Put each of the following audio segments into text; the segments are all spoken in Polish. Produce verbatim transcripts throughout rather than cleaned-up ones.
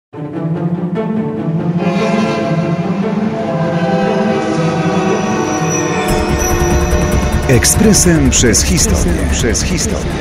Ekspresem przez historię. Przez historię.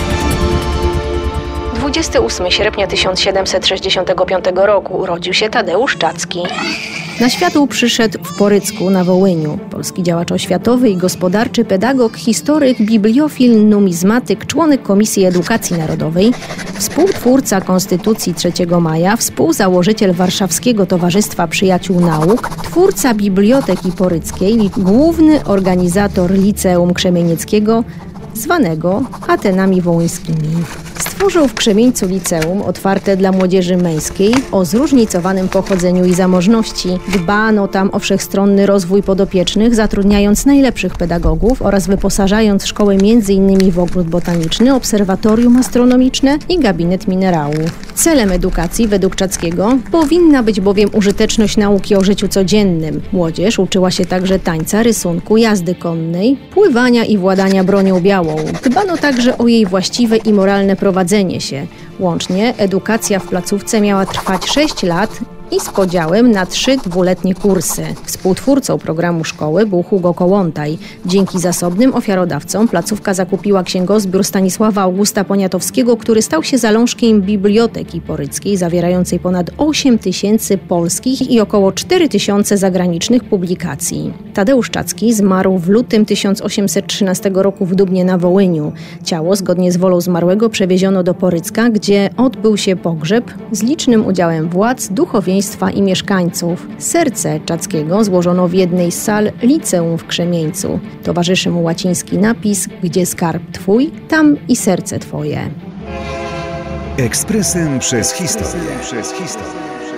dwudziestego ósmego sierpnia tysiąc siedemset sześćdziesiątego piątego roku urodził się Tadeusz Czacki. Na świat przyszedł w Porycku na Wołyniu. Polski działacz oświatowy i gospodarczy, pedagog, historyk, bibliofil, numizmatyk, członek Komisji Edukacji Narodowej, współtwórca Konstytucji trzeciego maja, współzałożyciel Warszawskiego Towarzystwa Przyjaciół Nauk, twórca Biblioteki Poryckiej, główny organizator Liceum Krzemienieckiego, zwanego Atenami Wołyńskimi. Stworzył w Krzemieńcu liceum otwarte dla młodzieży męskiej o zróżnicowanym pochodzeniu i zamożności. Dbano tam o wszechstronny rozwój podopiecznych, zatrudniając najlepszych pedagogów oraz wyposażając szkołę między innymi w ogród botaniczny, obserwatorium astronomiczne i gabinet minerałów. Celem edukacji według Czackiego powinna być bowiem użyteczność nauki o życiu codziennym. Młodzież uczyła się także tańca, rysunku, jazdy konnej, pływania i władania bronią białą. Dbano także o jej właściwe i moralne prowadzenie się. Łącznie edukacja w placówce miała trwać sześć lat i z podziałem na trzy dwuletnie kursy. Współtwórcą programu szkoły był Hugo Kołłątaj. Dzięki zasobnym ofiarodawcom placówka zakupiła księgozbiór Stanisława Augusta Poniatowskiego, który stał się zalążkiem Biblioteki Poryckiej, zawierającej ponad osiem tysięcy polskich i około cztery tysiące zagranicznych publikacji. Tadeusz Czacki zmarł w lutym tysiąc osiemset trzynastego roku w Dubnie na Wołyniu. Ciało zgodnie z wolą zmarłego przewieziono do Porycka, gdzie odbył się pogrzeb z licznym udziałem władz, duchowieństwa i mieszkańców. Serce Czackiego złożono w jednej z sal liceum w Krzemieńcu. Towarzyszy mu łaciński napis: gdzie skarb twój, tam i serce twoje. Ekspresem przez historię. Przez historię.